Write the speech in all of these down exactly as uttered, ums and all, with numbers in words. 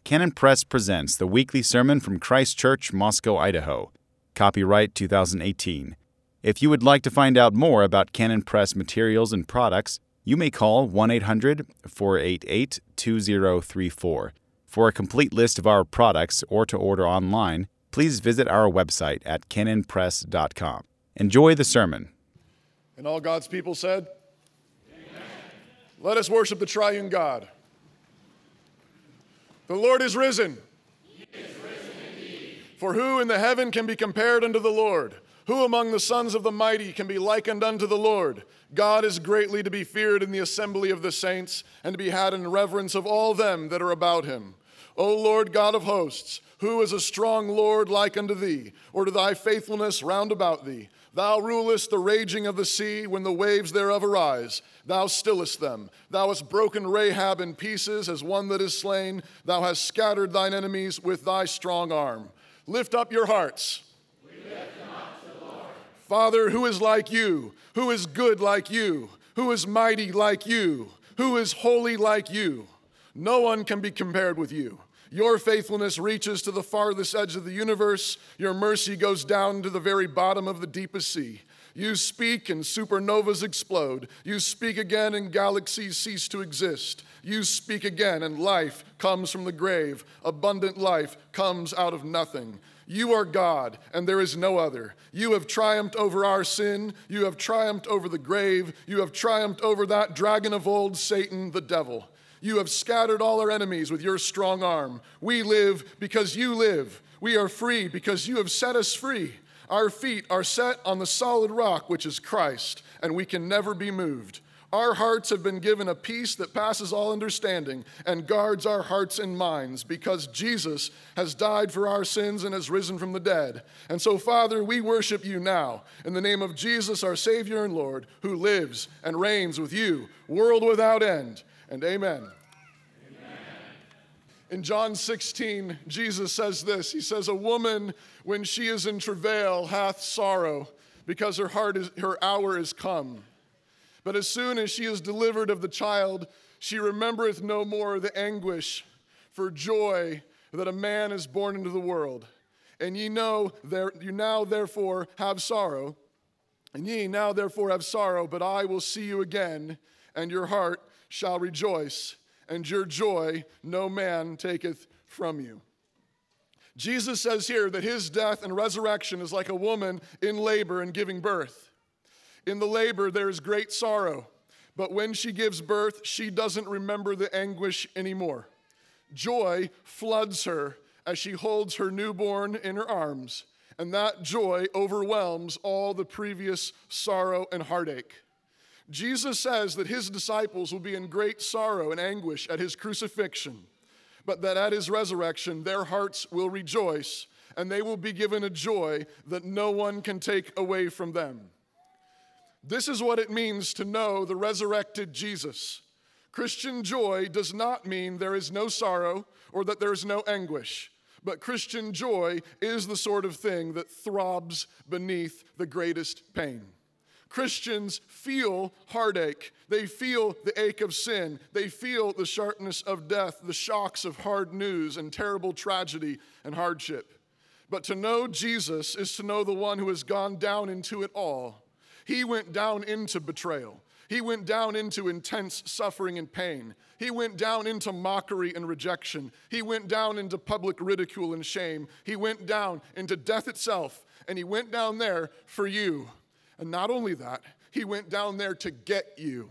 Canon Press presents the weekly sermon from Christ Church, Moscow, Idaho. Copyright two thousand eighteen. If you would like to find out more about Canon Press materials and products, you may call one eight hundred, four eight eight, two zero three four. For a complete list of our products or to order online, please visit our website at canon press dot com. Enjoy the sermon. And all God's people said, Amen. Let us worship the triune God. The Lord is risen. He is risen indeed. For who in the heaven can be compared unto the Lord? Who among the sons of the mighty can be likened unto the Lord? God is greatly to be feared in the assembly of the saints, and to be had in reverence of all them that are about him. O Lord God of hosts, who is a strong Lord like unto thee, or to thy faithfulness round about thee? Thou rulest the raging of the sea when the waves thereof arise. Thou stillest them. Thou hast broken Rahab in pieces as one that is slain. Thou hast scattered thine enemies with thy strong arm. Lift up your hearts. We lift them up to the Lord. Father, who is like you? Who is good like you? Who is mighty like you? Who is holy like you? No one can be compared with you. Your faithfulness reaches to the farthest edge of the universe. Your mercy goes down to the very bottom of the deepest sea. You speak and supernovas explode. You speak again and galaxies cease to exist. You speak again and life comes from the grave. Abundant life comes out of nothing. You are God, and there is no other. You have triumphed over our sin. You have triumphed over the grave. You have triumphed over that dragon of old, Satan, the devil. You have scattered all our enemies with your strong arm. We live because you live. We are free because you have set us free. Our feet are set on the solid rock, which is Christ, and we can never be moved. Our hearts have been given a peace that passes all understanding and guards our hearts and minds because Jesus has died for our sins and has risen from the dead. And so, Father, we worship you now in the name of Jesus, our Savior and Lord, who lives and reigns with you, world without end. And amen. Amen. In John sixteen, Jesus says this. He says, a woman, when she is in travail, hath sorrow, because her heart is, her hour is come. But as soon as she is delivered of the child, she remembereth no more the anguish for joy that a man is born into the world. And ye know, there, you now therefore have sorrow, and ye now therefore have sorrow, but I will see you again, and your heart shall rejoice, and your joy no man taketh from you. Jesus says here that his death and resurrection is like a woman in labor and giving birth. In the labor there is great sorrow, but when she gives birth, she doesn't remember the anguish anymore. Joy floods her as she holds her newborn in her arms, and that joy overwhelms all the previous sorrow and heartache. Jesus says that his disciples will be in great sorrow and anguish at his crucifixion, but that at his resurrection their hearts will rejoice, and they will be given a joy that no one can take away from them. This is what it means to know the resurrected Jesus. Christian joy does not mean there is no sorrow or that there is no anguish, but Christian joy is the sort of thing that throbs beneath the greatest pain. Christians feel heartache. They feel the ache of sin. They feel the sharpness of death, the shocks of hard news and terrible tragedy and hardship. But to know Jesus is to know the one who has gone down into it all. He went down into betrayal. He went down into intense suffering and pain. He went down into mockery and rejection. He went down into public ridicule and shame. He went down into death itself, and he went down there for you. And not only that, he went down there to get you.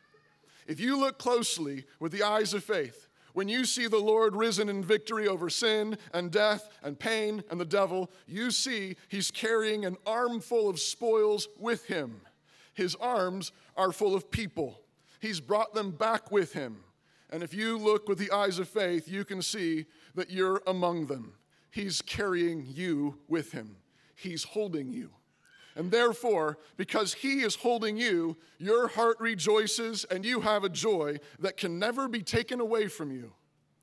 If you look closely with the eyes of faith, when you see the Lord risen in victory over sin and death and pain and the devil, you see he's carrying an armful of spoils with him. His arms are full of people. He's brought them back with him. And if you look with the eyes of faith, you can see that you're among them. He's carrying you with him. He's holding you. And therefore, because he is holding you, your heart rejoices and you have a joy that can never be taken away from you.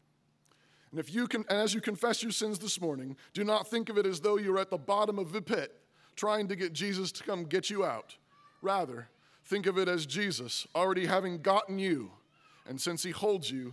And if you can, and as you confess your sins this morning, do not think of it as though you're at the bottom of the pit trying to get Jesus to come get you out. Rather, think of it as Jesus already having gotten you. And since he holds you,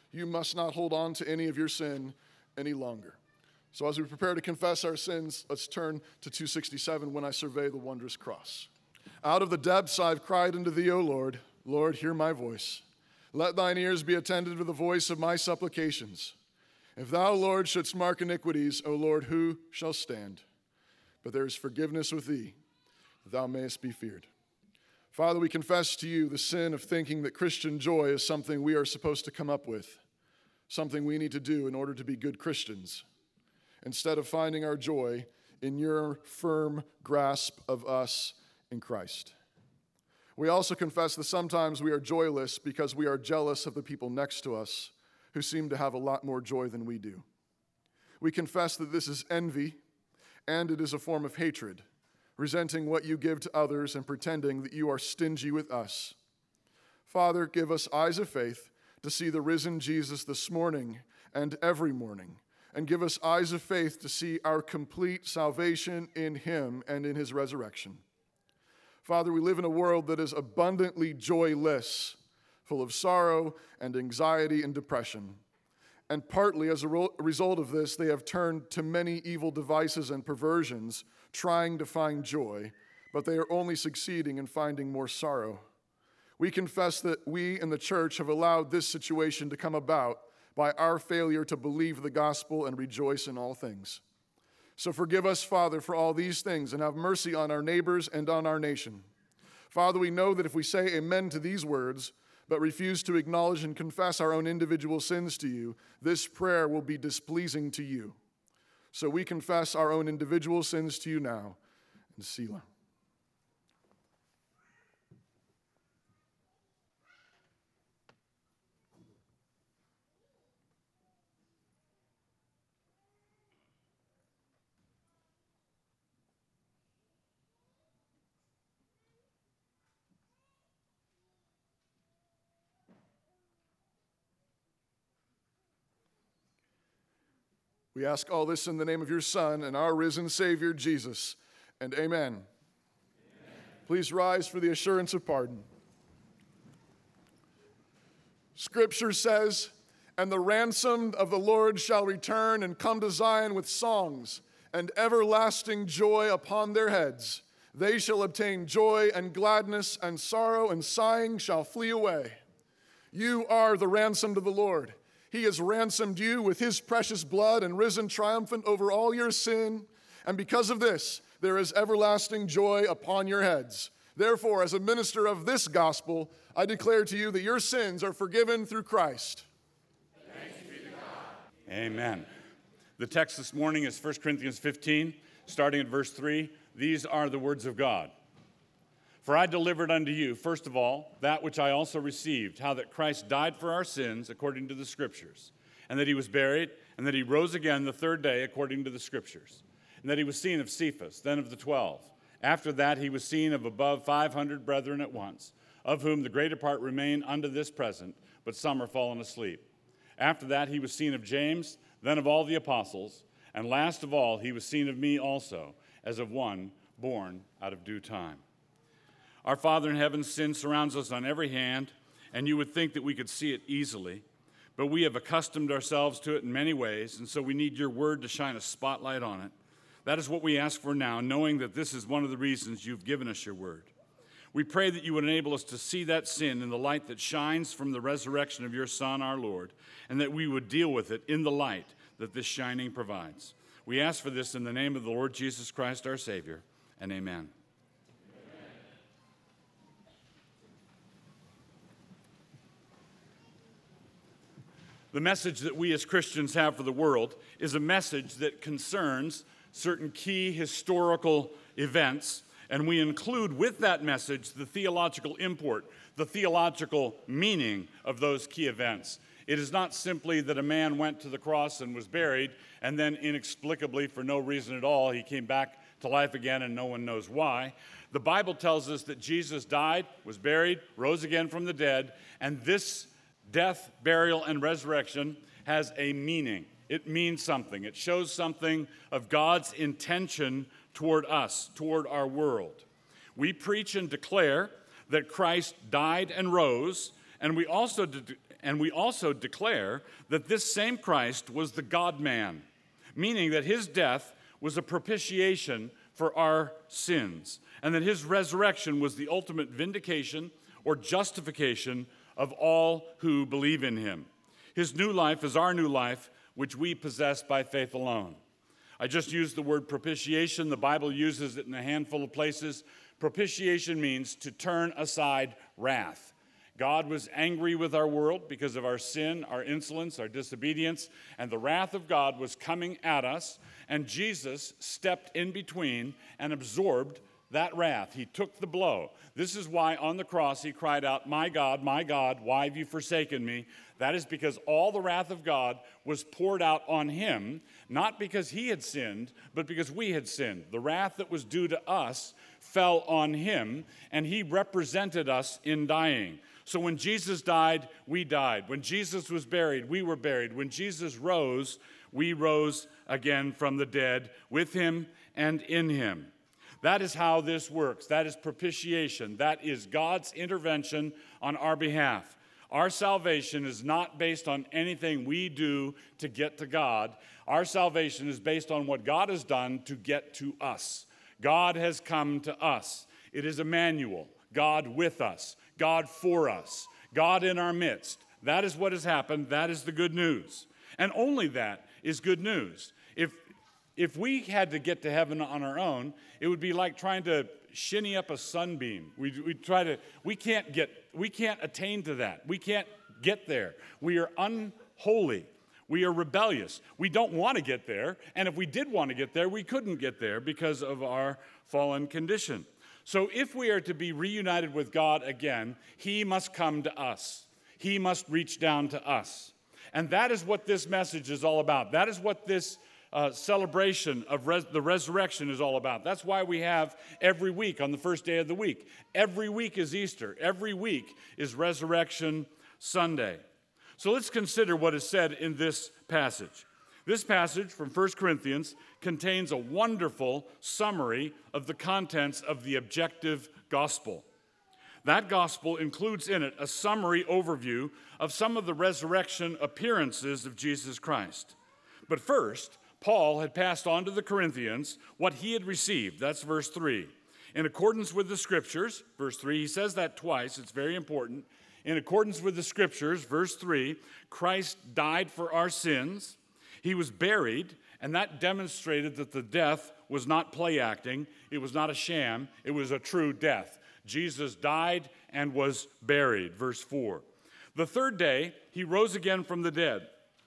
You must not hold on to any of your sin any longer. So as we prepare to confess our sins, let's turn to two sixty-seven, When I Survey the Wondrous Cross. Out of the depths I've cried unto thee, O Lord. Lord, hear my voice. Let thine ears be attentive to the voice of my supplications. If thou, Lord, shouldst mark iniquities, O Lord, who shall stand? But there is forgiveness with thee, that thou mayest be feared. Father, we confess to you the sin of thinking that Christian joy is something we are supposed to come up with, something we need to do in order to be good Christians, instead of finding our joy in your firm grasp of us in Christ. We also confess that sometimes we are joyless because we are jealous of the people next to us who seem to have a lot more joy than we do. We confess that this is envy, and it is a form of hatred, resenting what you give to others and pretending that you are stingy with us. Father, give us eyes of faith to see the risen Jesus this morning and every morning, and give us eyes of faith to see our complete salvation in him and in his resurrection. Father, we live in a world that is abundantly joyless, full of sorrow and anxiety and depression. And partly as a ro- result of this, they have turned to many evil devices and perversions, trying to find joy, but they are only succeeding in finding more sorrow. We confess that we in the church have allowed this situation to come about by our failure to believe the gospel and rejoice in all things. So forgive us, Father, for all these things, and have mercy on our neighbors and on our nation. Father, we know that if we say amen to these words, but refuse to acknowledge and confess our own individual sins to you, this prayer will be displeasing to you. So we confess our own individual sins to you now. And Selah. We ask all this in the name of your Son and our risen Savior, Jesus. And amen. Amen. Please rise for the assurance of pardon. Scripture says, "And the ransomed of the Lord shall return and come to Zion with songs and everlasting joy upon their heads. They shall obtain joy and gladness, and sorrow and sighing shall flee away." You are the ransomed of the Lord. He has ransomed you with his precious blood and risen triumphant over all your sin. And because of this, there is everlasting joy upon your heads. Therefore, as a minister of this gospel, I declare to you that your sins are forgiven through Christ. Thanks be to God. Amen. The text this morning is First Corinthians fifteen, starting at verse three. These are the words of God. For I delivered unto you, first of all, that which I also received, how that Christ died for our sins according to the Scriptures, and that he was buried, and that he rose again the third day according to the Scriptures, and that he was seen of Cephas, then of the twelve. After that he was seen of above five hundred brethren at once, of whom the greater part remain unto this present, but some are fallen asleep. After that he was seen of James, then of all the apostles, and last of all he was seen of me also, as of one born out of due time. Our Father in heaven, sin surrounds us on every hand, and you would think that we could see it easily, but we have accustomed ourselves to it in many ways, and so we need your word to shine a spotlight on it. That is what we ask for now, knowing that this is one of the reasons you've given us your word. We pray that you would enable us to see that sin in the light that shines from the resurrection of your Son, our Lord, and that we would deal with it in the light that this shining provides. We ask for this in the name of the Lord Jesus Christ, our Savior, and amen. The message that we as Christians have for the world is a message that concerns certain key historical events, and we include with that message the theological import, the theological meaning of those key events. It is not simply that a man went to the cross and was buried, and then inexplicably, for no reason at all, he came back to life again and no one knows why. The Bible tells us that Jesus died, was buried, rose again from the dead, and this death, burial, and resurrection has a meaning. It means something. It shows something of God's intention toward us, toward our world. We preach and declare that Christ died and rose, and we also de- and we also declare that this same Christ was the God-man, meaning that his death was a propitiation for our sins, and that his resurrection was the ultimate vindication or justification of all who believe in him. His new life is our new life, which we possess by faith alone. I just used the word propitiation. The Bible uses it in a handful of places. Propitiation means to turn aside wrath. God was angry with our world because of our sin, our insolence, our disobedience, and the wrath of God was coming at us, and Jesus stepped in between and absorbed that wrath. He took the blow. This is why on the cross he cried out, "My God, my God, why have you forsaken me?" That is because all the wrath of God was poured out on him, not because he had sinned, but because we had sinned. The wrath that was due to us fell on him, and he represented us in dying. So when Jesus died, we died. When Jesus was buried, we were buried. When Jesus rose, we rose again from the dead with him and in him. That is how this works. That is propitiation. That is God's intervention on our behalf. Our salvation is not based on anything we do to get to God. Our salvation is based on what God has done to get to us. God has come to us. It is Emmanuel, God with us, God for us, God in our midst. That is what has happened. That is the good news. And only that is good news. If, if we had to get to heaven on our own, it would be like trying to shinny up a sunbeam. We, we try to, we can't get, we can't attain to that. We can't get there. We are unholy. We are rebellious. We don't want to get there. And if we did want to get there, we couldn't get there because of our fallen condition. So if we are to be reunited with God again, he must come to us. He must reach down to us. And that is what this message is all about. That is what this Uh, celebration of res- the resurrection is all about. That's why we have every week on the first day of the week. Every week is Easter. Every week is Resurrection Sunday. So let's consider what is said in this passage. This passage from First Corinthians contains a wonderful summary of the contents of the objective gospel. That gospel includes in it a summary overview of some of the resurrection appearances of Jesus Christ. But first, Paul had passed on to the Corinthians what he had received. That's verse three. In accordance with the Scriptures, verse three, he says that twice. It's very important. In accordance with the Scriptures, verse three, Christ died for our sins. He was buried, and that demonstrated that the death was not play acting. It was not a sham. It was a true death. Jesus died and was buried, verse four. The third day, he rose again from the dead.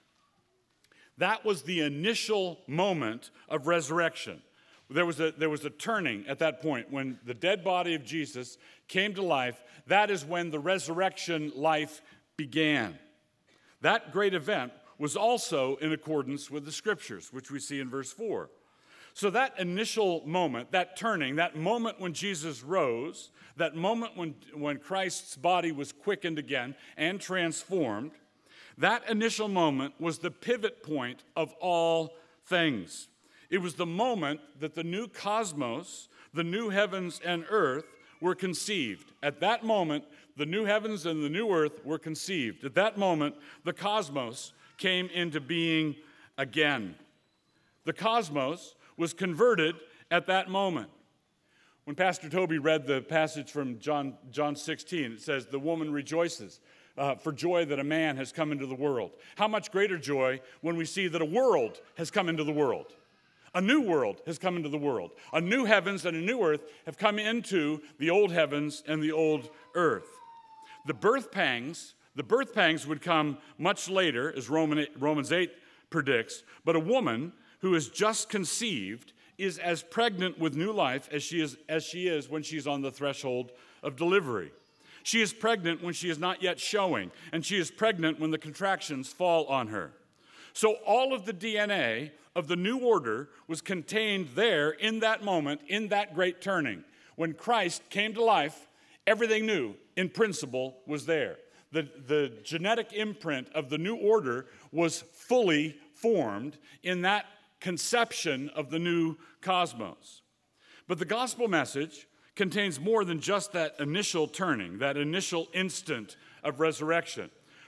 That was the initial moment of resurrection. There was a, there was a turning at that point when the dead body of Jesus came to life. That is when the resurrection life began. That great event was also in accordance with the Scriptures, which we see in verse four. So that initial moment, that turning, that moment when Jesus rose, that moment when, when Christ's body was quickened again and transformed, that initial moment was the pivot point of all things. It was the moment that the new cosmos, the new heavens and earth, were conceived. At that moment, the new heavens and the new earth were conceived. At that moment, the cosmos came into being again. The cosmos was converted at that moment. When Pastor Toby read the passage from John, John sixteen, it says, "The woman rejoices Uh, for joy that a man has come into the world." How much greater joy when we see that a world has come into the world. A new world has come into the world. A new heavens and a new earth have come into the old heavens and the old earth. The birth pangs, the birth pangs would come much later, as Roman, Romans eight predicts, but a woman who is just conceived is as pregnant with new life as she is, as she is when she's on the threshold of delivery. She is pregnant when she is not yet showing, and she is pregnant when the contractions fall on her. So all of the D N A of the new order was contained there in that moment, in that great turning. When Christ came to life, everything new, in principle, was there. The, the genetic imprint of the new order was fully formed in that conception of the new cosmos. But the gospel message contains more than just that initial turning, that initial instant of resurrection.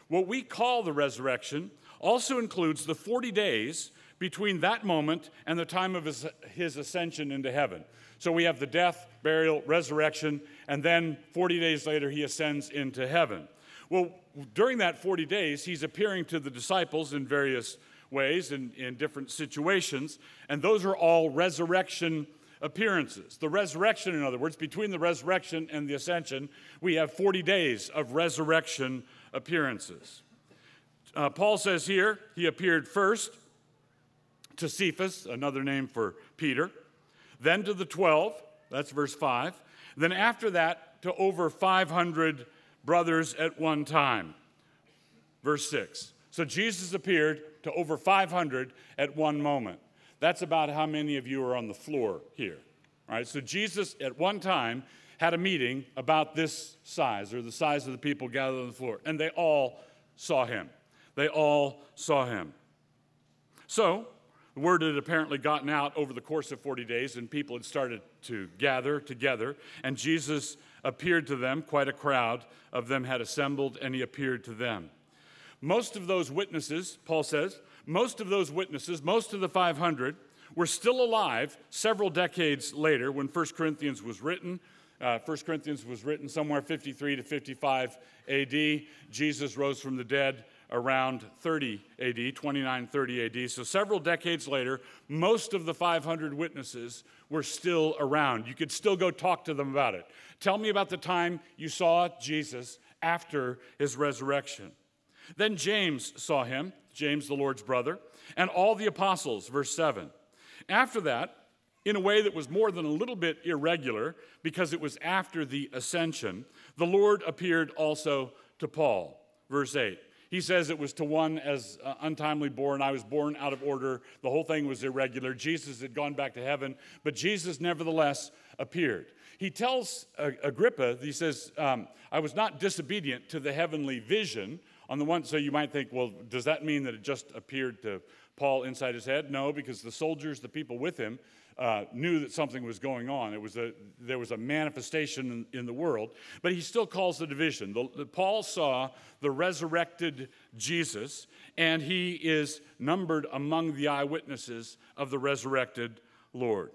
What we call the resurrection also includes the forty days between that moment and the time of his, his ascension into heaven. So we have the death, burial, resurrection, and then forty days later he ascends into heaven. Well, during that forty days, he's appearing to the disciples in various ways, in, in different situations, and those are all resurrection appearances. The resurrection, in other words, between the resurrection and the ascension, we have forty days of resurrection appearances. Uh, Paul says here, he appeared first to Cephas, another name for Peter, then to the twelve, that's verse five, then after that to over five hundred brothers at one time, verse six. So Jesus appeared to over five hundred at one moment. That's about how many of you are on the floor here. All right, so Jesus at one time had a meeting about this size, or the size of the people gathered on the floor, and they all saw him. They all saw him. So the word had apparently gotten out over the course of forty days, and people had started to gather together, and Jesus appeared to them. Quite a crowd of them had assembled, and he appeared to them. Most of those witnesses, Paul says, most of those witnesses, most of the five hundred, were still alive several decades later when First Corinthians was written. Uh, First Corinthians was written somewhere fifty-three to fifty-five A D. Jesus rose from the dead around thirty A D, twenty-nine thirty A D. So several decades later, most of the five hundred witnesses were still around. You could still go talk to them about it. Tell me about the time you saw Jesus after his resurrection. Then James saw him, James the Lord's brother, and all the apostles, verse seven. After that, in a way that was more than a little bit irregular, because it was after the ascension, the Lord appeared also to Paul, verse eight. He says it was to one as uh, untimely born. I was born out of order. The whole thing was irregular. Jesus had gone back to heaven, but Jesus nevertheless appeared. He tells uh, Agrippa, he says, um, I was not disobedient to the heavenly vision. On the one, so you might think, well, does that mean that it just appeared to Paul inside his head? No, because the soldiers, the people with him, uh, knew that something was going on. It was a, there was a manifestation in, in the world, but he still calls the division. The, the, Paul saw the resurrected Jesus, and he is numbered among the eyewitnesses of the resurrected Lord.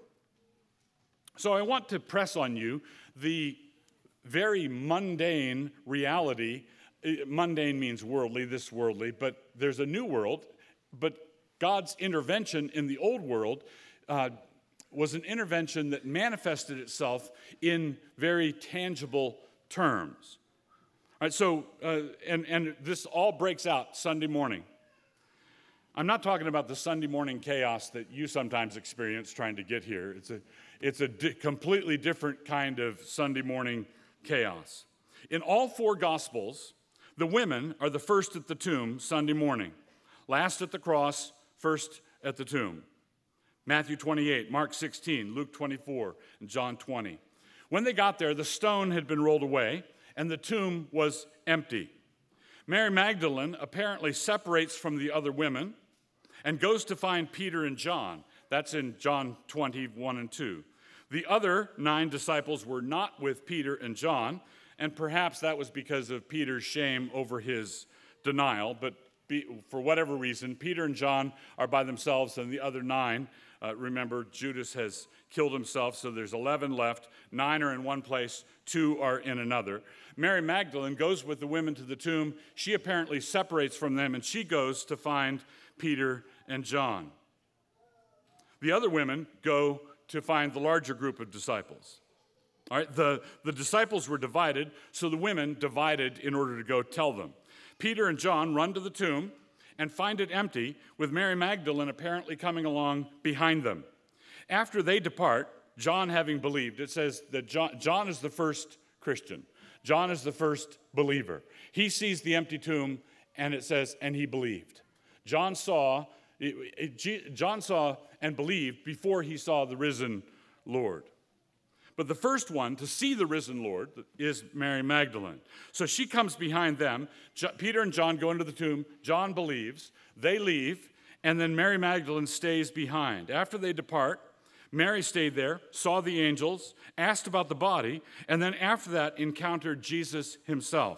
So I want to press on you the very mundane reality. Mundane means worldly, this worldly, but there's a new world. But God's intervention in the old world uh, was an intervention that manifested itself in very tangible terms. All right, so, uh, and, and this all breaks out Sunday morning. I'm not talking about the Sunday morning chaos that you sometimes experience trying to get here. It's a, it's a di- completely different kind of Sunday morning chaos. In all four Gospels, the women are the first at the tomb Sunday morning, last at the cross, first at the tomb. Matthew twenty-eight, Mark sixteen, Luke twenty-four, and John twenty. When they got there, the stone had been rolled away, and the tomb was empty. Mary Magdalene apparently separates from the other women and goes to find Peter and John. That's in John twenty, one and two. The other nine disciples were not with Peter and John, and perhaps that was because of Peter's shame over his denial. But be, for whatever reason, Peter and John are by themselves, and the other nine, uh, remember, Judas has killed himself, so there's eleven left. Nine are in one place, two are in another. Mary Magdalene goes with the women to the tomb. She apparently separates from them, and she goes to find Peter and John. The other women go to find the larger group of disciples. All right, the, the disciples were divided, so the women divided in order to go tell them. Peter and John run to the tomb and find it empty, with Mary Magdalene apparently coming along behind them. After they depart, John having believed, it says that John, John is the first Christian. John is the first believer. He sees the empty tomb, and it says, and he believed. John saw, it, it, John saw and believed before he saw the risen Lord. But the first one to see the risen Lord is Mary Magdalene. So she comes behind them. Peter and John go into the tomb. John believes. They leave, and then Mary Magdalene stays behind. After they depart, Mary stayed there, saw the angels, asked about the body, and then after that encountered Jesus himself.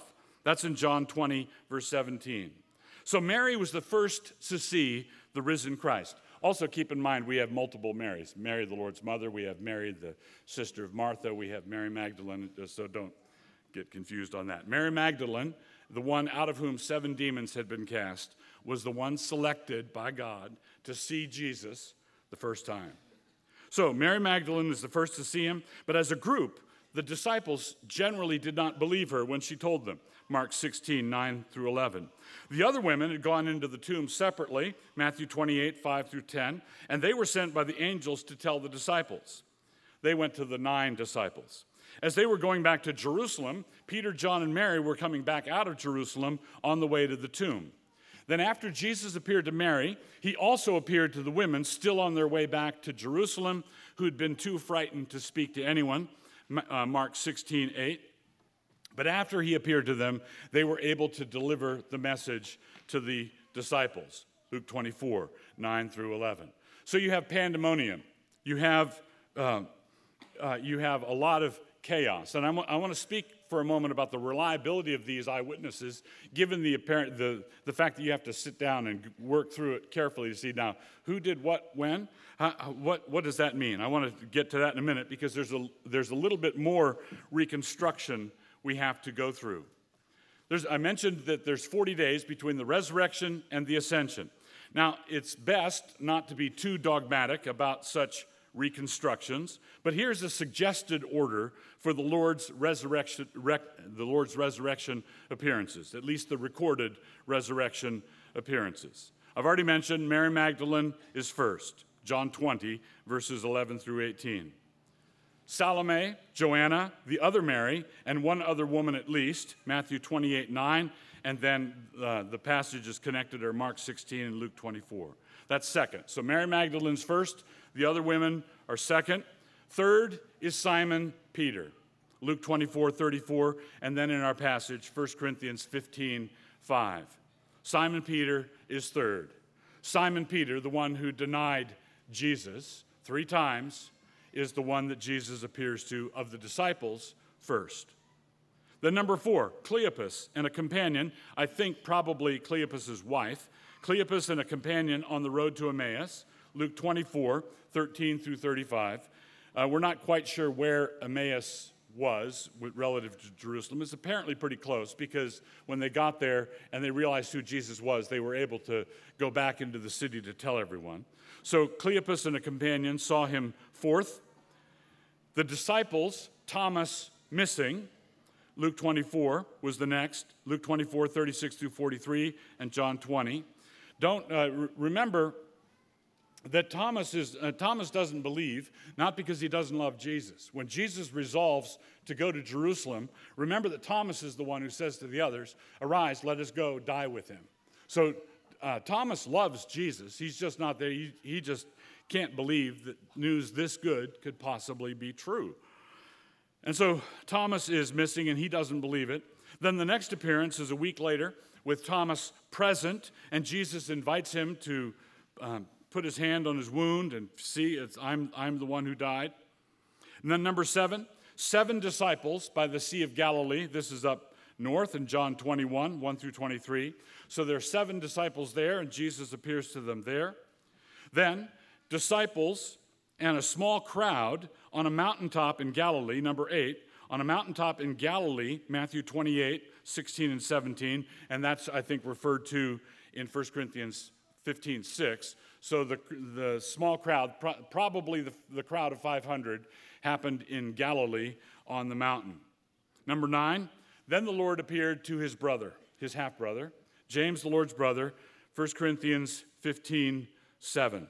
That's in John twenty, verse seventeen. So Mary was the first to see the risen Christ. Also keep in mind, we have multiple Marys. Mary, the Lord's mother. We have Mary, the sister of Martha. We have Mary Magdalene, so don't get confused on that. Mary Magdalene, the one out of whom seven demons had been cast, was the one selected by God to see Jesus the first time. So Mary Magdalene was the first to see him, but as a group, the disciples generally did not believe her when she told them. Mark sixteen, nine through eleven. The other women had gone into the tomb separately, Matthew twenty-eight, five through ten, and they were sent by the angels to tell the disciples. They went to the nine disciples. As they were going back to Jerusalem, Peter, John, and Mary were coming back out of Jerusalem on the way to the tomb. Then after Jesus appeared to Mary, he also appeared to the women still on their way back to Jerusalem, who had been too frightened to speak to anyone, uh, Mark sixteen, eight. But after he appeared to them, they were able to deliver the message to the disciples, Luke twenty-four, nine through eleven. So you have pandemonium. You have, uh, uh, you have a lot of chaos. And I'm, I want to speak for a moment about the reliability of these eyewitnesses, given the apparent the, the fact that you have to sit down and work through it carefully to see now who did what when. How, what what does that mean? I want to get to that in a minute because there's a there's a little bit more reconstruction we have to go through. There's, I mentioned that there's forty days between the resurrection and the ascension. Now, it's best not to be too dogmatic about such reconstructions, but here's a suggested order for the Lord's resurrection, rec, the Lord's resurrection appearances, at least the recorded resurrection appearances. I've already mentioned Mary Magdalene is first, John twenty, verses eleven through eighteen. Salome, Joanna, the other Mary, and one other woman at least, Matthew twenty-eight, nine, and then uh, the passages connected are Mark sixteen and Luke twenty-four. That's second. So Mary Magdalene's first, the other women are second. Third is Simon Peter, Luke twenty-four, thirty-four, and then in our passage, First Corinthians fifteen, five. Simon Peter is third. Simon Peter, the one who denied Jesus three times, is the one that Jesus appears to of the disciples first. Then number four, Cleopas and a companion, I think probably Cleopas's wife, Cleopas and a companion on the road to Emmaus, Luke twenty-four, thirteen through thirty-five. Uh, we're not quite sure where Emmaus was relative to Jerusalem. It's apparently pretty close because when they got there and they realized who Jesus was, they were able to go back into the city to tell everyone. So Cleopas and a companion saw him fourth. The disciples, Thomas missing, Luke twenty-four was the next, Luke twenty-four, thirty-six through forty-three, and John twenty. Don't uh, re- remember that Thomas is uh, Thomas doesn't believe, not because he doesn't love Jesus. When Jesus resolves to go to Jerusalem, remember that Thomas is the one who says to the others, "Arise, let us go, die with him." So uh, Thomas loves Jesus. He's just not there. He, he just can't believe that news this good could possibly be true. And so Thomas is missing, and he doesn't believe it. Then the next appearance is a week later with Thomas present, and Jesus invites him to um, put his hand on his wound and see, it's, I'm, I'm the one who died. And then number seven, seven disciples by the Sea of Galilee. This is up north in John twenty-one, one through twenty-three. So there are seven disciples there, and Jesus appears to them there. Then disciples and a small crowd on a mountaintop in Galilee, number eight, on a mountaintop in Galilee, Matthew twenty-eight, sixteen and seventeen, and that's, I think, referred to in First Corinthians fifteen, six. So the, the small crowd, pro- probably the, the crowd of five hundred, happened in Galilee on the mountain. Number nine, then the Lord appeared to his brother, his half-brother, James, the Lord's brother, First Corinthians fifteen, seven.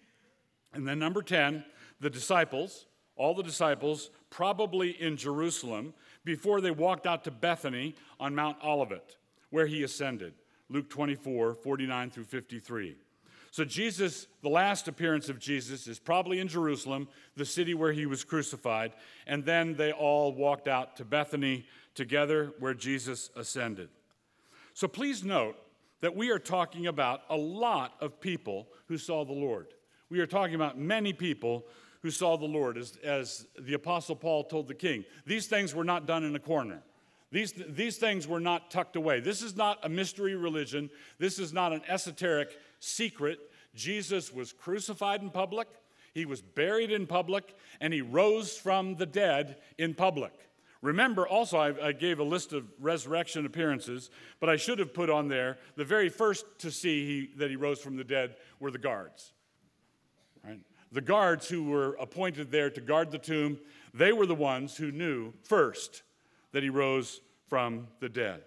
And then number ten, the disciples, all the disciples, probably in Jerusalem, before they walked out to Bethany on Mount Olivet, where he ascended. Luke twenty-four, forty-nine through fifty-three. So Jesus, the last appearance of Jesus is probably in Jerusalem, the city where he was crucified, and then they all walked out to Bethany together where Jesus ascended. So please note that we are talking about a lot of people who saw the Lord. We are talking about many people who saw the Lord, as, as the Apostle Paul told the king. These things were not done in a corner. These, these things were not tucked away. This is not a mystery religion. This is not an esoteric secret. Jesus was crucified in public, he was buried in public, and he rose from the dead in public. Remember, also, I, I gave a list of resurrection appearances, but I should have put on there, the very first to see he, that he rose from the dead were the guards. Right? The guards who were appointed there to guard the tomb, they were the ones who knew first that he rose from the dead.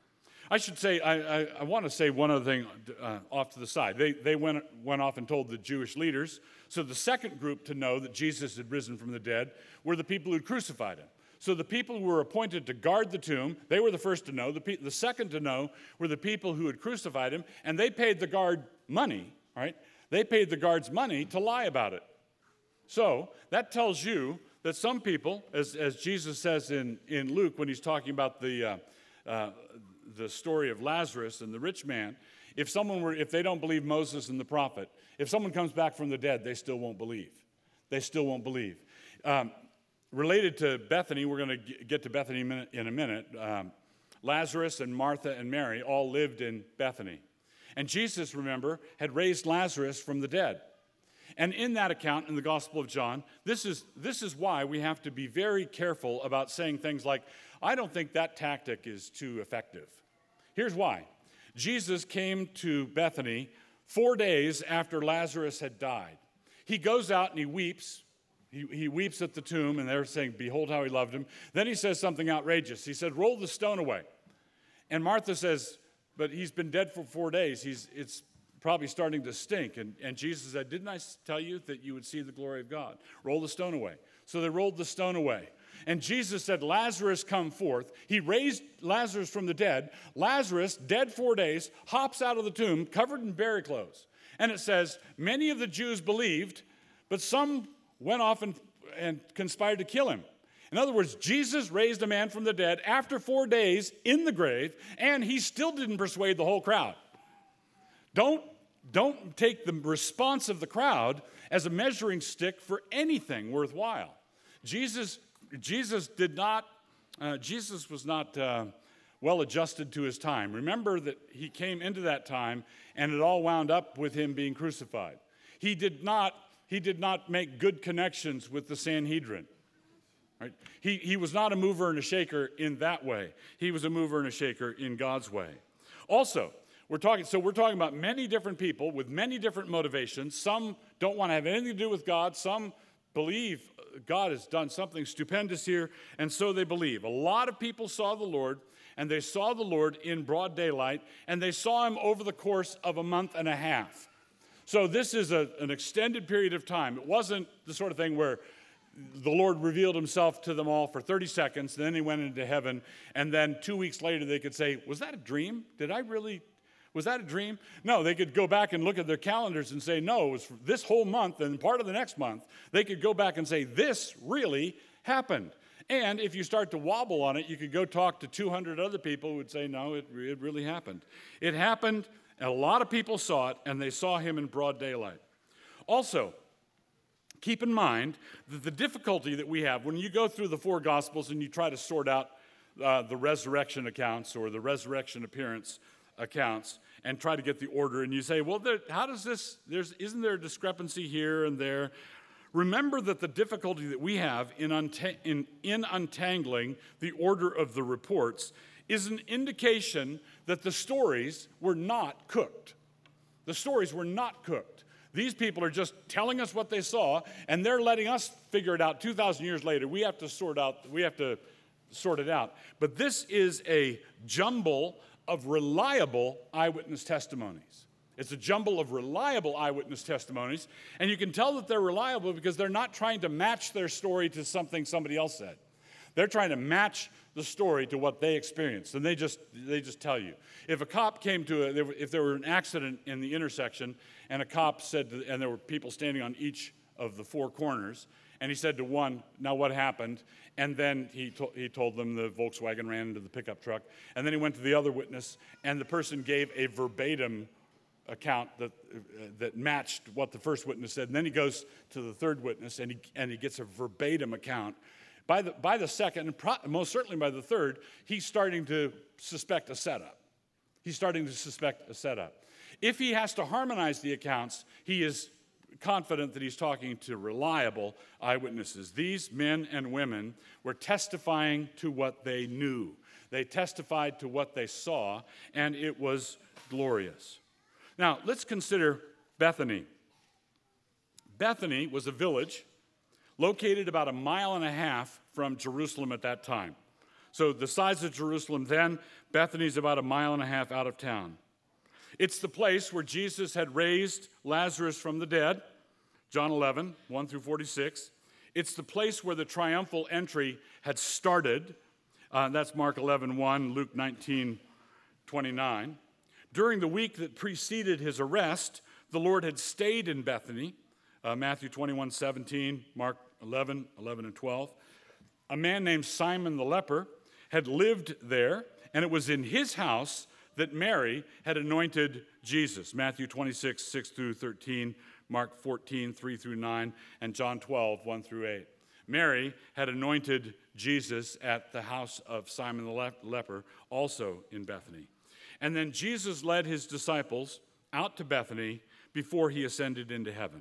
I should say, I, I, I want to say one other thing uh, off to the side. They, they went, went off and told the Jewish leaders. So the second group to know that Jesus had risen from the dead were the people who crucified him. So the people who were appointed to guard the tomb, they were the first to know. The, pe- the second to know were the people who had crucified him, and they paid the guard money, right? They paid the guards money to lie about it. So that tells you that some people, as, as Jesus says in, in Luke when he's talking about the, uh, uh, the story of Lazarus and the rich man, if someone were, if they don't believe Moses and the prophet, if someone comes back from the dead, they still won't believe. They still won't believe. Um, Related to Bethany, we're going to get to Bethany in a minute. Um, Lazarus and Martha and Mary all lived in Bethany. And Jesus, remember, had raised Lazarus from the dead. And in that account in the Gospel of John, this is, this is why we have to be very careful about saying things like, I don't think that tactic is too effective. Here's why. Jesus came to Bethany four days after Lazarus had died. He goes out and he weeps. He, he weeps at the tomb, and they're saying, behold how he loved him. Then he says something outrageous. He said, roll the stone away. And Martha says, but he's been dead for four days. He's, it's probably starting to stink. And, and Jesus said, didn't I tell you that you would see the glory of God? Roll the stone away. So they rolled the stone away. And Jesus said, Lazarus, come forth. He raised Lazarus from the dead. Lazarus, dead four days, hops out of the tomb, covered in burial clothes. And it says, many of the Jews believed, but some went off and, and conspired to kill him. In other words, Jesus raised a man from the dead after four days in the grave, and he still didn't persuade the whole crowd. Don't, don't take the response of the crowd as a measuring stick for anything worthwhile. Jesus, Jesus did not, uh, Jesus was not uh, well adjusted to his time. Remember that he came into that time, and it all wound up with him being crucified. He did not He did not make good connections with the Sanhedrin. Right? He, he was not a mover and a shaker in that way. He was a mover and a shaker in God's way. Also, we're talking, so we're talking about many different people with many different motivations. Some don't want to have anything to do with God. Some believe God has done something stupendous here, and so they believe. A lot of people saw the Lord, and they saw the Lord in broad daylight, and they saw him over the course of a month and a half. So this is a, an extended period of time. It wasn't the sort of thing where the Lord revealed himself to them all for thirty seconds, then he went into heaven, and then two weeks later they could say, was that a dream? Did I really, was that a dream? No, they could go back and look at their calendars and say, no, it was this whole month and part of the next month. They could go back and say, this really happened. And if you start to wobble on it, you could go talk to two hundred other people who would say, no, it, it really happened. It happened. And a lot of people saw it, and they saw him in broad daylight. Also, keep in mind that the difficulty that we have when you go through the four Gospels and you try to sort out uh, the resurrection accounts or the resurrection appearance accounts and try to get the order, and you say, well, there, how does this, there's, isn't there a discrepancy here and there? Remember that the difficulty that we have in, unta- in, in untangling the order of the reports is an indication that the stories were not cooked. The stories were not cooked. These people are just telling us what they saw, and they're letting us figure it out two thousand years later. We have to sort out, we have to sort it out. But this is a jumble of reliable eyewitness testimonies. It's a jumble of reliable eyewitness testimonies, and you can tell that they're reliable because they're not trying to match their story to something somebody else said. They're trying to match the story to what they experienced, and they just they just tell you. If a cop came to a, if there were an accident in the intersection, and a cop said, to, and there were people standing on each of the four corners, and he said to one, now what happened? And then he, to, he told them the Volkswagen ran into the pickup truck, and then he went to the other witness, and the person gave a verbatim account that uh, that matched what the first witness said, and then he goes to the third witness, and he and he gets a verbatim account. By the, by the second, and pro, most certainly by the third, he's starting to suspect a setup. He's starting to suspect a setup. If he has to harmonize the accounts, he is confident that he's talking to reliable eyewitnesses. These men and women were testifying to what they knew. They testified to what they saw, and it was glorious. Now, let's consider Bethany. Bethany was a village located about a mile and a half from Jerusalem at that time. So the size of Jerusalem then, Bethany's about a mile and a half out of town. It's the place where Jesus had raised Lazarus from the dead, John eleven, one through forty-six. It's the place where the triumphal entry had started. Uh, that's Mark eleven, one, Luke nineteen, twenty-nine. During the week that preceded his arrest, the Lord had stayed in Bethany, uh, Matthew twenty-one, seventeen, Mark eleven, eleven and twelve. A man named Simon the leper had lived there, and it was in his house that Mary had anointed Jesus, Matthew twenty-six, six through thirteen, Mark fourteen, three through nine, and John twelve, one through eight. Mary had anointed Jesus at the house of Simon the le- leper, also in Bethany. And then Jesus led his disciples out to Bethany before he ascended into heaven,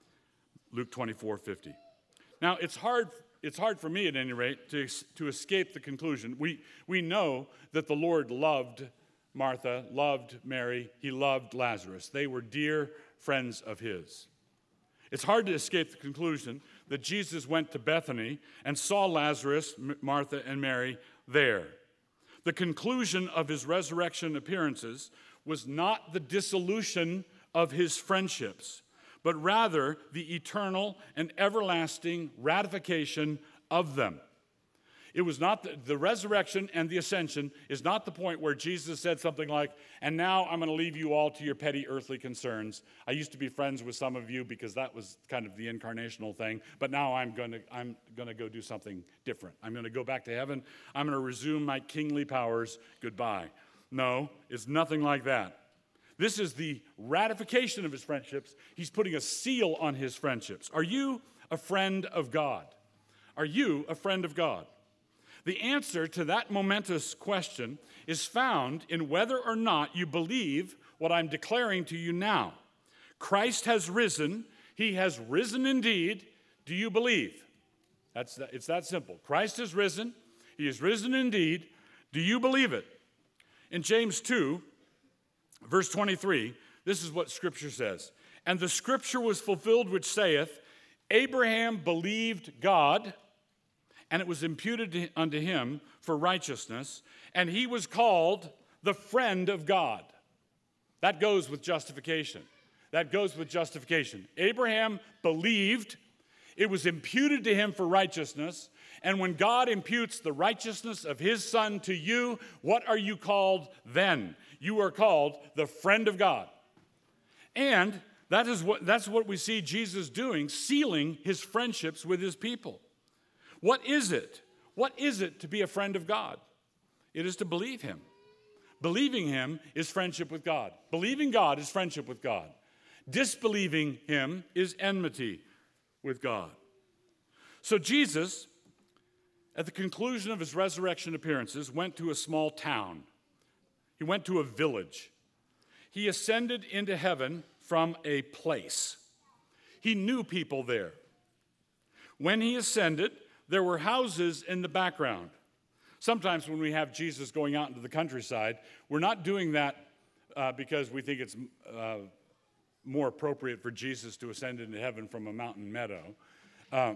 Luke twenty-four, fifty. Now, it's hard It's hard for me, at any rate, to, to escape the conclusion. We, we know that the Lord loved Martha, loved Mary, he loved Lazarus. They were dear friends of his. It's hard to escape the conclusion that Jesus went to Bethany and saw Lazarus, M- Martha, and Mary there. The conclusion of his resurrection appearances was not the dissolution of his friendships, but rather the eternal and everlasting ratification of them. It was not the, the resurrection and the ascension is not the point where Jesus said something like, and now I'm going to leave you all to your petty earthly concerns. I used to be friends with some of you because that was kind of the incarnational thing, but now I'm going to I'm going to go do something different. I'm going to go back to heaven. I'm going to resume my kingly powers. Goodbye. No, it's nothing like that. This is the ratification of his friendships. He's putting a seal on his friendships. Are you a friend of God? Are you a friend of God? The answer to that momentous question is found in whether or not you believe what I'm declaring to you now. Christ has risen. He has risen indeed. Do you believe? That's that, it's that simple. Christ has risen. He has risen indeed. Do you believe it? In James two, verse twenty-three, this is what Scripture says. And the Scripture was fulfilled which saith, Abraham believed God, and it was imputed unto him for righteousness, and he was called the friend of God. That goes with justification. That goes with justification. Abraham believed, it was imputed to him for righteousness, and when God imputes the righteousness of his Son to you, what are you called then? You are called the friend of God. And that is what, that's what we see Jesus doing, sealing his friendships with his people. What is it? What is it to be a friend of God? It is to believe him. Believing him is friendship with God. Believing God is friendship with God. Disbelieving him is enmity with God. So Jesus, at the conclusion of his resurrection appearances, went to a small town. He went to a village. He ascended into heaven from a place. He knew people there. When he ascended, there were houses in the background. Sometimes when we have Jesus going out into the countryside, we're not doing that uh, because we think it's uh, more appropriate for Jesus to ascend into heaven from a mountain meadow. Uh,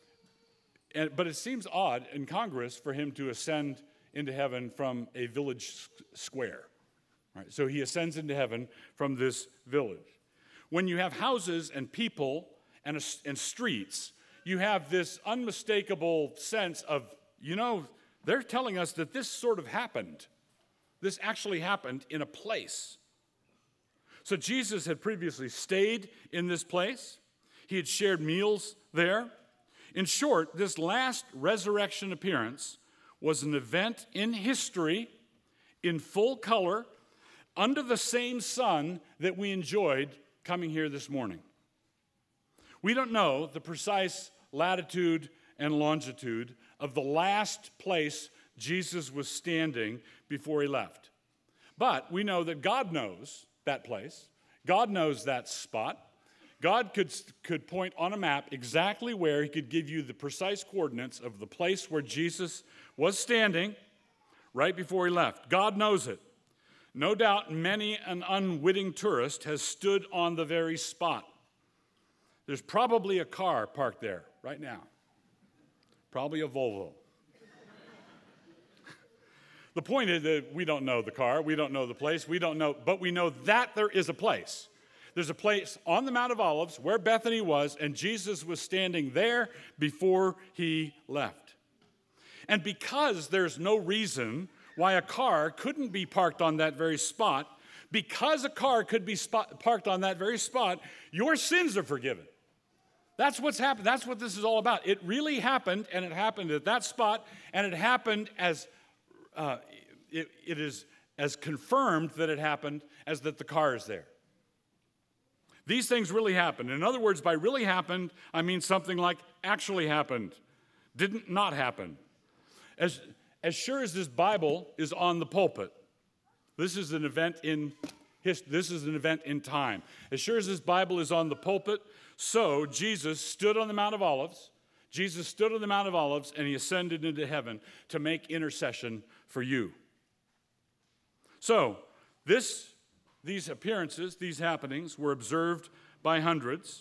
and, but it seems odd, incongruous, for him to ascend into heaven from a village square. Right? So he ascends into heaven from this village. When you have houses and people and, a, and streets, you have this unmistakable sense of, you know, they're telling us that this sort of happened. This actually happened in a place. So Jesus had previously stayed in this place. He had shared meals there. In short, this last resurrection appearance was an event in history, in full color, under the same sun that we enjoyed coming here this morning. We don't know the precise latitude and longitude of the last place Jesus was standing before he left. But we know that God knows that place. God knows that spot. God could, could point on a map exactly where he could give you the precise coordinates of the place where Jesus was standing right before he left. God knows it. No doubt many an unwitting tourist has stood on the very spot. There's probably a car parked there right now. Probably a Volvo. The point is that we don't know the car, we don't know the place, we don't know, but we know that there is a place. There's a place on the Mount of Olives where Bethany was, and Jesus was standing there before he left. And because there's no reason why a car couldn't be parked on that very spot, because a car could be spot, parked on that very spot, your sins are forgiven. That's what's happened. That's what this is all about. It really happened, and it happened at that spot, and it happened as uh, it, it is as confirmed that it happened as that the car is there. These things really happened. In other words, by really happened, I mean something like actually happened, didn't not happen. As, as sure as this Bible is on the pulpit, this is an event in history, this is an event in time. As sure as this Bible is on the pulpit, so Jesus stood on the Mount of Olives. Jesus stood on the Mount of Olives, and he ascended into heaven to make intercession for you. So, this, these appearances, these happenings were observed by hundreds.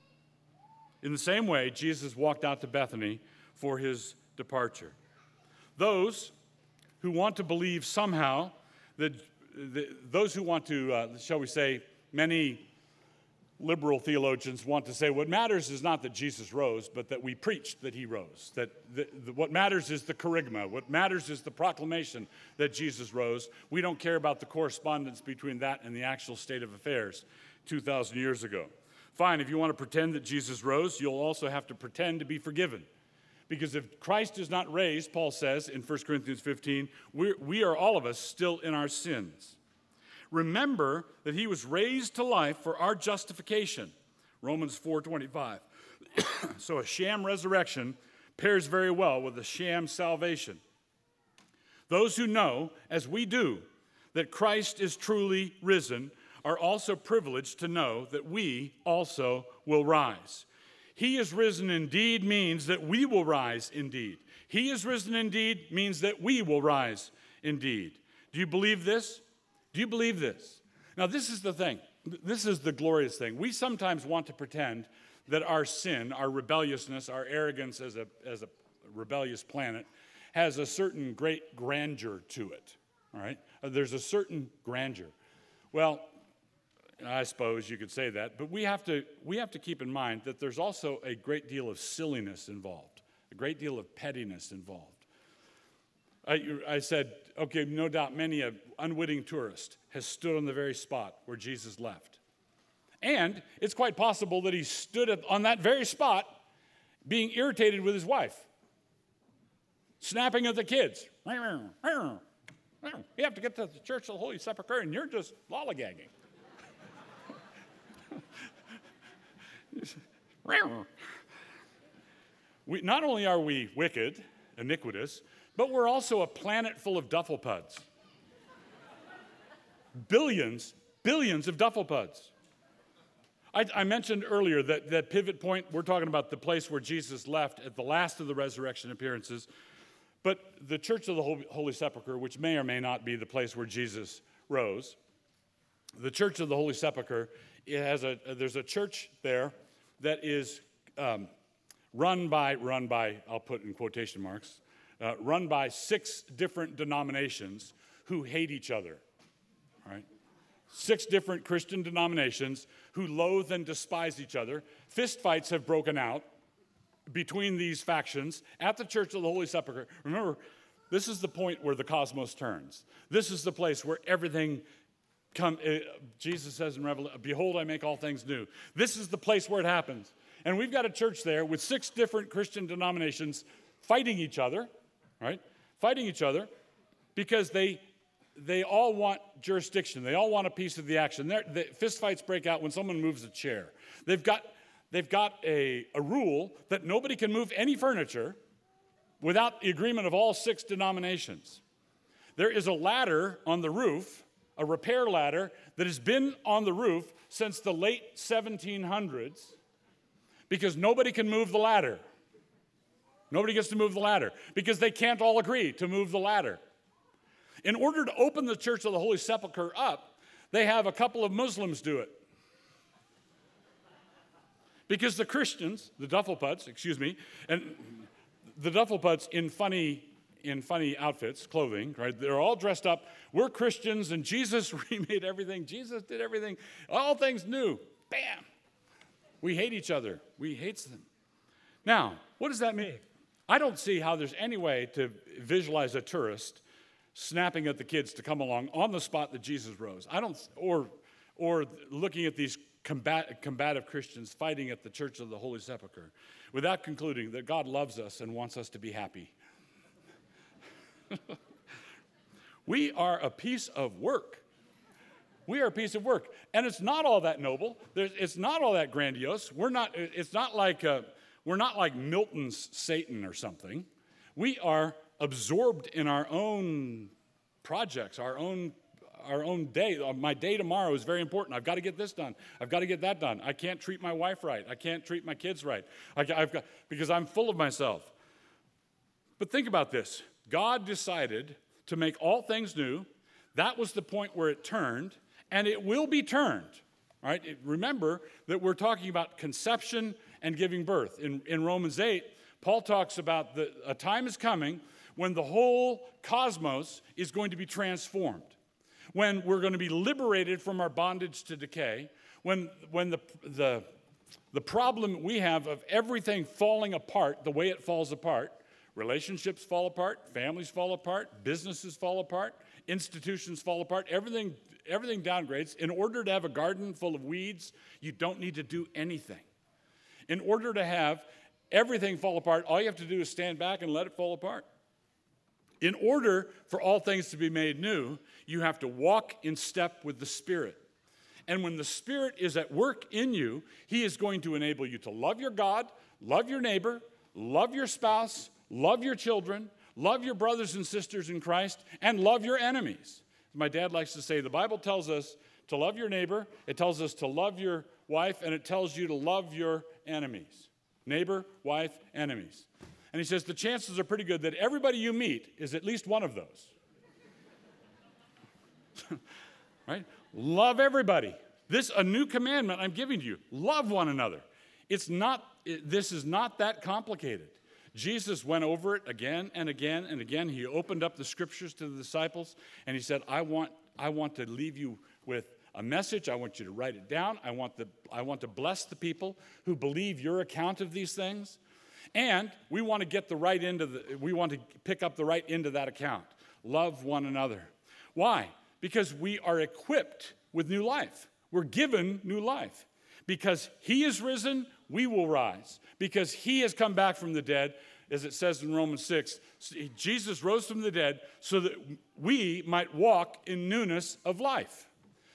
In the same way, Jesus walked out to Bethany for his departure. Those who want to believe somehow that the, those who want to, uh, shall we say, many liberal theologians want to say what matters is not that Jesus rose, but that we preached that he rose. That the, the, what matters is the kerygma. What matters is the proclamation that Jesus rose. We don't care about the correspondence between that and the actual state of affairs two thousand years ago. Fine, if you want to pretend that Jesus rose, you'll also have to pretend to be forgiven. Because if Christ is not raised, Paul says in First Corinthians fifteen, we're, we are all of us still in our sins. Remember that he was raised to life for our justification, Romans four twenty-five. So a sham resurrection pairs very well with a sham salvation. Those who know, as we do, that Christ is truly risen are also privileged to know that we also will rise. He is risen indeed means that we will rise indeed. He is risen indeed means that we will rise indeed. Do you believe this? Do you believe this? Now, this is the thing. This is the glorious thing. We sometimes want to pretend that our sin, our rebelliousness, our arrogance as a, as a rebellious planet has a certain great grandeur to it, all right? There's a certain grandeur. Well, I suppose you could say that, but we have to, we have to keep in mind that there's also a great deal of silliness involved, a great deal of pettiness involved. I, I said, okay, no doubt many an unwitting tourist has stood on the very spot where Jesus left. And it's quite possible that he stood at, on that very spot being irritated with his wife, snapping at the kids. You have to get to the Church of the Holy Sepulchre and you're just lollygagging. we, not only are we wicked, iniquitous, but we're also a planet full of duffelpuds. Billions, billions of duffelpuds. I, I mentioned earlier that, that pivot point, we're talking about the place where Jesus left at the last of the resurrection appearances. But the Church of the Holy, Holy Sepulchre, which may or may not be the place where Jesus rose, the Church of the Holy Sepulchre, it has a, there's a church there that is um, run by, run by, I'll put in quotation marks, uh, run by six different denominations who hate each other, all right? Six different Christian denominations who loathe and despise each other. Fistfights have broken out between these factions at the Church of the Holy Sepulchre. Remember, this is the point where the cosmos turns. This is the place where everything Come, uh, Jesus says in Revelation, behold, I make all things new. This is the place where it happens. And we've got a church there with six different Christian denominations fighting each other, right? Fighting each other because they they all want jurisdiction. They all want a piece of the action. The fistfights break out when someone moves a chair. They've got, they've got a, a rule that nobody can move any furniture without the agreement of all six denominations. There is a ladder on the roof, a repair ladder, that has been on the roof since the late seventeen hundreds because nobody can move the ladder. Nobody gets to move the ladder because they can't all agree to move the ladder. In order to open the Church of the Holy Sepulchre up, they have a couple of Muslims do it. Because the Christians, the Duffelputts, excuse me, and the Duffelputts in funny in funny outfits, clothing, right? They're all dressed up. We're Christians, and Jesus remade everything. Jesus did everything. All things new. Bam! We hate each other. We hate them. Now, what does that mean? I don't see how there's any way to visualize a tourist snapping at the kids to come along on the spot that Jesus rose. I don't, or, or looking at these combat, combative Christians fighting at the Church of the Holy Sepulchre without concluding that God loves us and wants us to be happy. We are a piece of work. We are a piece of work. And it's not all that noble. There's, it's not all that grandiose. We're not, it's not like, a, we're not like Milton's Satan or something. We are absorbed in our own projects, our own, our own day. My day tomorrow is very important. I've got to get this done. I've got to get that done. I can't treat my wife right. I can't treat my kids right. I, I've got, because I'm full of myself. But think about this. God decided to make all things new. That was the point where it turned, and it will be turned. All right? It, remember that we're talking about conception and giving birth. In, in Romans eight, Paul talks about the, a time is coming when the whole cosmos is going to be transformed, when we're going to be liberated from our bondage to decay, when, when the, the, the problem we have of everything falling apart the way it falls apart. Relationships fall apart, families fall apart, businesses fall apart, institutions fall apart, everything, everything downgrades. In order to have a garden full of weeds, you don't need to do anything. In order to have everything fall apart, all you have to do is stand back and let it fall apart. In order for all things to be made new, you have to walk in step with the Spirit. And when the Spirit is at work in you, He is going to enable you to love your God, love your neighbor, love your spouse, love your children, love your brothers and sisters in Christ, and love your enemies. My dad likes to say, the Bible tells us to love your neighbor, it tells us to love your wife, and it tells you to love your enemies. Neighbor, wife, enemies. And he says the chances are pretty good that everybody you meet is at least one of those. Right? Love everybody. This a new commandment I'm giving to you. Love one another. It's not, it, this is not that complicated. Jesus went over it again and again and again. He opened up the scriptures to the disciples, and he said, I want, I want to leave you with a message. I want you to write it down. I want, the, I want to bless the people who believe your account of these things. And we want to get the right end of the, we want to pick up the right end of that account. Love one another. Why? Because we are equipped with new life. We're given new life. Because He is risen, we will rise. Because He has come back from the dead, as it says in Romans six, Jesus rose from the dead so that we might walk in newness of life.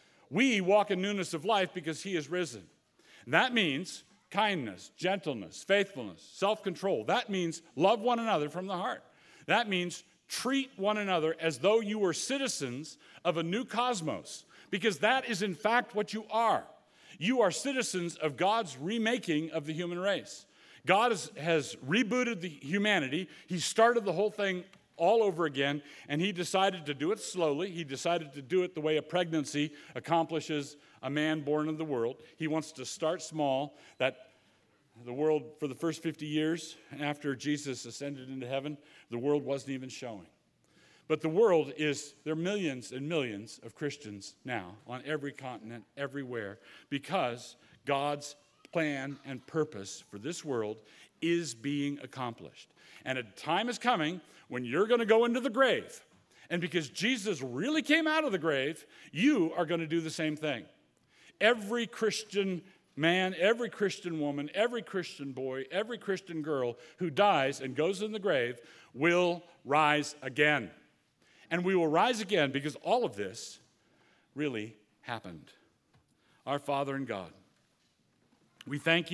We walk in newness of life because He is risen. And that means kindness, gentleness, faithfulness, self-control. That means love one another from the heart. That means treat one another as though you were citizens of a new cosmos, because that is in fact what you are. You are citizens of God's remaking of the human race. God has, has rebooted the humanity. He started the whole thing all over again, and He decided to do it slowly. He decided to do it the way a pregnancy accomplishes a man born in the world. He wants to start small, that the world, for the first fifty years after Jesus ascended into heaven, the world wasn't even showing. But the world is, there are millions and millions of Christians now on every continent, everywhere, because God's plan and purpose for this world is being accomplished. And a time is coming when you're going to go into the grave. And because Jesus really came out of the grave, you are going to do the same thing. Every Christian man, every Christian woman, every Christian boy, every Christian girl who dies and goes in the grave will rise again. And we will rise again because all of this really happened. Our Father in God, we thank you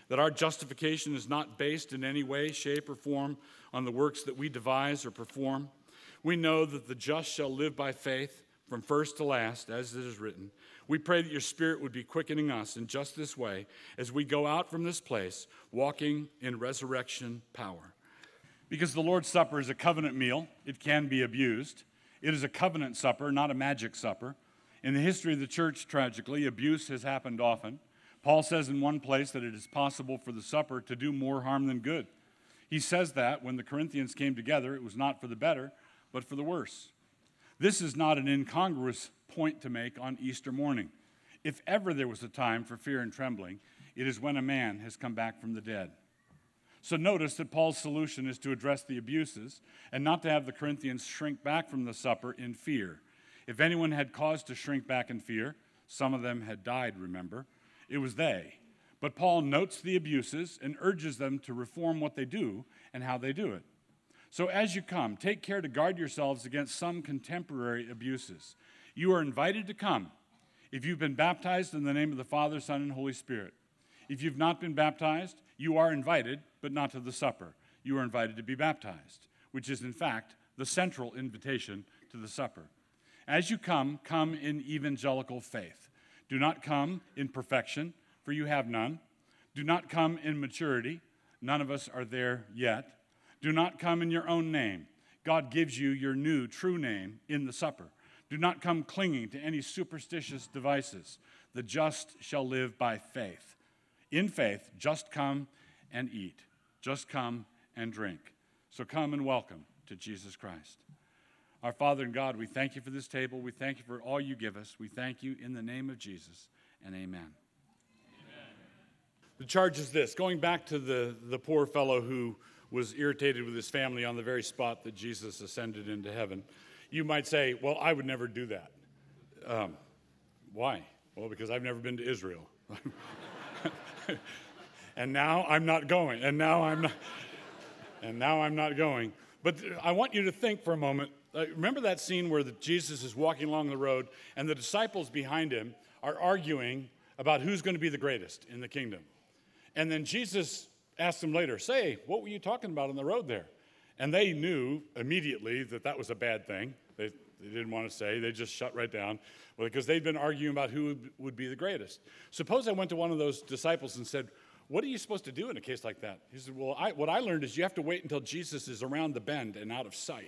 that our justification is not based in any way, shape, or form on the works that we devise or perform. We know that the just shall live by faith from first to last, as it is written. We pray that your Spirit would be quickening us in just this way as we go out from this place, walking in resurrection power. Because the Lord's Supper is a covenant meal, it can be abused. It is a covenant supper, not a magic supper. In the history of the church, tragically, abuse has happened often. Paul says in one place that it is possible for the supper to do more harm than good. He says that when the Corinthians came together, it was not for the better, but for the worse. This is not an incongruous point to make on Easter morning. If ever there was a time for fear and trembling, it is when a man has come back from the dead. So notice that Paul's solution is to address the abuses and not to have the Corinthians shrink back from the supper in fear. If anyone had cause to shrink back in fear, some of them had died, remember, it was they. But Paul notes the abuses and urges them to reform what they do and how they do it. So as you come, take care to guard yourselves against some contemporary abuses. You are invited to come if you've been baptized in the name of the Father, Son, and Holy Spirit. If you've not been baptized, you are invited, but not to the supper. You are invited to be baptized, which is in fact the central invitation to the supper. As you come, come in evangelical faith. Do not come in perfection, for you have none. Do not come in maturity. None of us are there yet. Do not come in your own name. God gives you your new, true name in the supper. Do not come clinging to any superstitious devices. The just shall live by faith. In faith, just come and eat. Just come and drink. So come and welcome to Jesus Christ. Our Father and God, we thank you for this table. We thank you for all you give us. We thank you in the name of Jesus, and amen. Amen. The charge is this, going back to the, the poor fellow who was irritated with his family on the very spot that Jesus ascended into heaven. You might say, well, I would never do that. Um, why? Well, because I've never been to Israel. And now I'm not going. And now I'm not, and now I'm not going. But I want you to think for a moment. Uh, remember that scene where the, Jesus is walking along the road and the disciples behind him are arguing about who's going to be the greatest in the kingdom. And then Jesus asked them later, say, what were you talking about on the road there? And they knew immediately that that was a bad thing. They, they didn't want to say. They just shut right down well, because they'd been arguing about who would, would be the greatest. Suppose I went to one of those disciples and said, what are you supposed to do in a case like that? He said, well, I, what I learned is you have to wait until Jesus is around the bend and out of sight.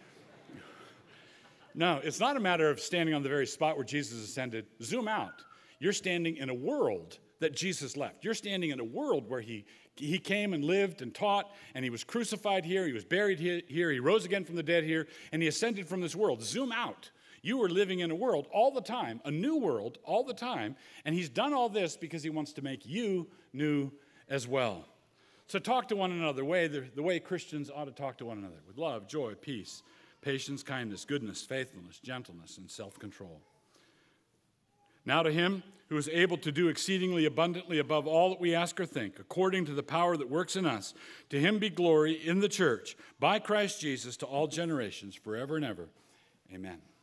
No, it's not a matter of standing on the very spot where Jesus ascended. Zoom out. You're standing in a world that Jesus left. You're standing in a world where he, he came and lived and taught, and he was crucified here, he was buried here, here, he rose again from the dead here, and he ascended from this world. Zoom out. You are living in a world all the time, a new world all the time, and he's done all this because he wants to make you new as well. So talk to one another the way, the, the way Christians ought to talk to one another, with love, joy, peace, patience, kindness, goodness, faithfulness, gentleness, and self-control. Now to him who is able to do exceedingly abundantly above all that we ask or think, according to the power that works in us, to him be glory in the church, by Christ Jesus, to all generations, forever and ever. Amen.